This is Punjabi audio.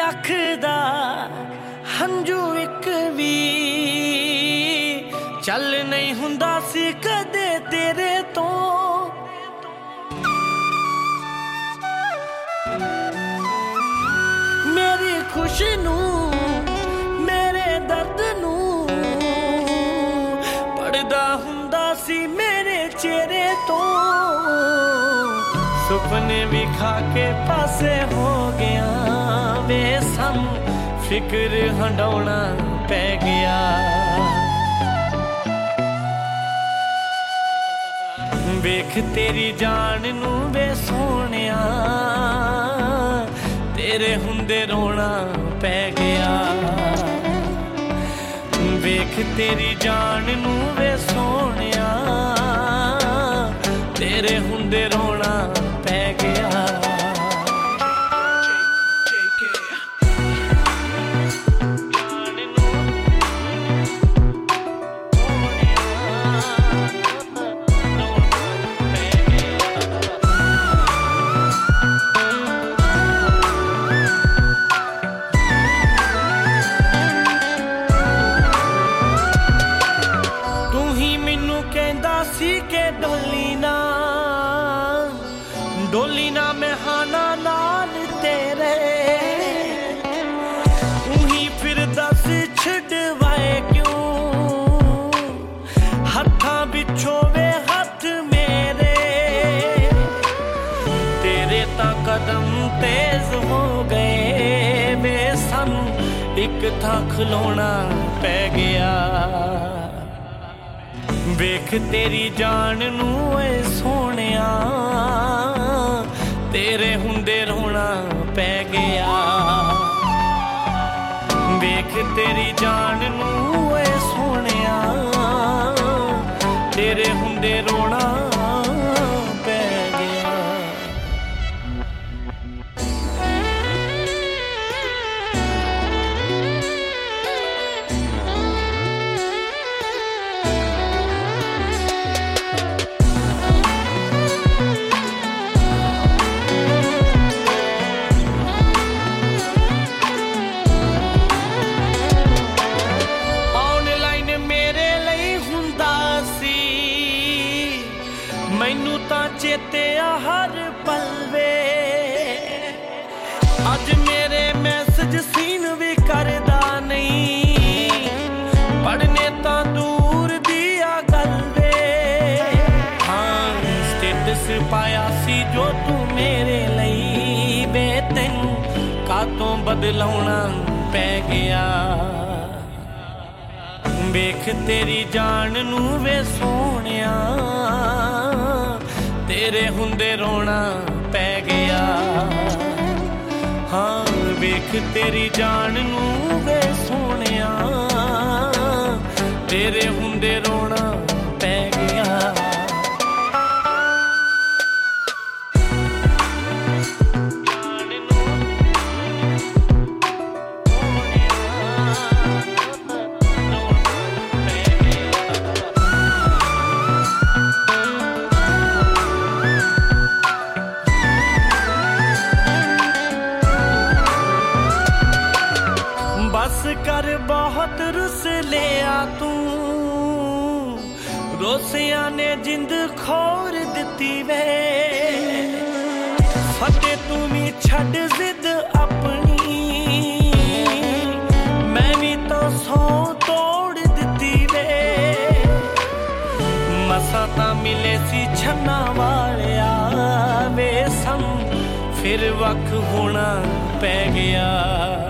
ਅੱਖ ਦਾ ਹੰਝੂ ਇੱਕ ਵੀ ਚੱਲ ਨਹੀਂ ਹੁੰਦਾ ਸੀ ਕਦੇ ਤੇਰੇ ਤੋਂ। ਮੇਰੀ ਖੁਸ਼ੀ ਨੂੰ ਮੇਰੇ ਦਰਦ ਨੂੰ ਪੜਦਾ ਹੁੰਦਾ ਸੀ ਮੇਰੇ ਚਿਹਰੇ ਤੋਂ। ਸੁਪਨੇ ਵੀ ਖਾ ਕੇ ਪਾਸੇ ਹੋ ਗਿਆ ਵੇ ਸਾਨੂੰ ਫਿਕਰ ਹੰਡਾਉਣਾ ਪੈ ਗਿਆ। ਵੇਖ ਤੇਰੀ ਜਾਨ ਨੂੰ ਵੇ ਸੋਹਣਿਆ ਤੇਰੇ ਹੁੰਦੇ ਰੋਣਾ ਪੈ ਗਿਆ। ਵੇਖ ਤੇਰੀ ਜਾਨ ਨੂੰ ਵੇ ਸੋਹਣਿਆ ਤੇਰੇ ਹੁੰਦੇ ਰੋਣਾ ਪੈ ਗਿਆ। ਕਹਿੰਦਾ ਸੀ ਕਿ ਡੋਲੀ ਨਾ ਮੈਂ ਹਾਨਾ ਨਾਲ ਤੇਰੇ ਉਹੀ ਫਿਰ ਦੱਸ ਛਡਵਾਏ ਕਿਉਂ ਹੱਥਾਂ ਵਿੱਚੋਂ ਵੇ ਹੱਥ ਮੇਰੇ ਤੇਰੇ ਤਾਂ ਕਦਮ ਤੇਜ਼ ਹੋ ਗਏ ਵੇ ਸਾਨੂੰ ਇੱਕ ਥਾਂ ਖਲੋਣਾ ਪੈ ਗਿਆ। ਵੇਖ ਤੇਰੀ ਜਾਨ ਨੂੰ ਏ ਸੋਹਣਿਆ ਤੇਰੇ ਹੁੰਦੇ ਰੋਣਾ ਪੈ ਗਿਆ। ਵੇਖ ਤੇਰੀ ਜਾਨ ਨੂੰ ਏ ਸੋਹਣਿਆ ਤੇਰੇ ਹੁੰਦੇ ਰੋਣਾ ਪੈ ਗਿਆ। ਮੈਨੂੰ ਤਾਂ ਚੇਤੇ ਆ ਹਰ ਪਲ ਵੇ ਅੱਜ ਮੇਰੇ ਮੈਸੇਜ ਸੀਨ ਵੀ ਕਰਦਾ ਨਹੀਂ ਪੜ੍ਹਨੇ ਤਾਂ ਦੂਰ ਦੀ ਆ ਗੱਲ ਵੇ। ਹਾਂ ਸਟੇਟਸ ਪਾਇਆ ਸੀ ਜੋ ਤੂੰ ਮੇਰੇ ਲਈ ਵੇ ਤੈਨੂੰ ਕਾਤੋਂ ਬਦਲਾਉਣਾ ਪੈ ਗਿਆ। ਵੇਖ ਤੇਰੀ ਜਾਨ ਨੂੰ ਵੇ ਸੋਹਣਿਆ ਤੇਰੇ ਹੁੰਦੇ ਰੋਣਾ ਪੈ ਗਿਆ। ਹਾਂ ਵੇਖ ਤੇਰੀ ਜਾਨ ਨੂੰ ਵੇ ਸੋਹਣਿਆ ਤੇਰੇ ਹੁੰਦੇ ਰੋਣਾ ਪੈ ਗਿਆ। बस कर बहुत रुस लिया तू रोसिया ने जिंद खोर दिती वे फटे तू भी छड़ जिद अपनी मैं भी तो सौ तोड़ दिती वे मसा ता मिले सी छन्ना वालिया वे सम फिर वख होना पै गया।